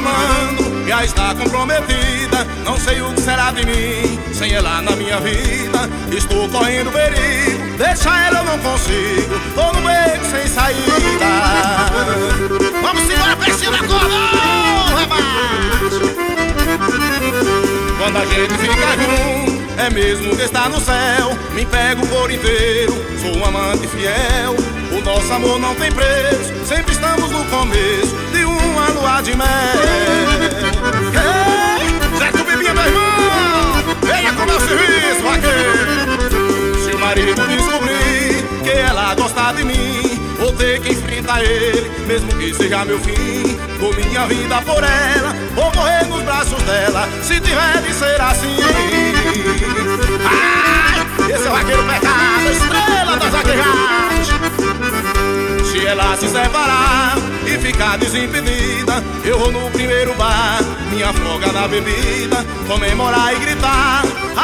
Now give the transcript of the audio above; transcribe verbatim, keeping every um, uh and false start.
amando, já está comprometida. Não sei o que será de mim sem ela na minha vida. Estou correndo perigo, deixa ela eu não consigo. Tô no beco sem saída. Vamos embora pra cima, acordou, rapaz! Quando a gente fica junto, é mesmo que está no céu. Me pego por inteiro, sou um amante fiel. O nosso amor não tem preço, sempre estamos no começo de uma lua de mel. Ei, Zé, tu bebia, meu irmão, venha com meu serviço, vaqueiro. Se o marido descobrir que ela gosta de mim, vou ter que enfrentar ele, mesmo que seja meu fim. Dou minha vida por ela, vou morrer nos braços dela, se tiver de ser assim. Ai, esse é o vaqueiro pecado, estrela das vaqueiradas. Se ela se separar e ficar desimpedida, eu vou no primeiro bar, minha folga na bebida, comemorar e gritar: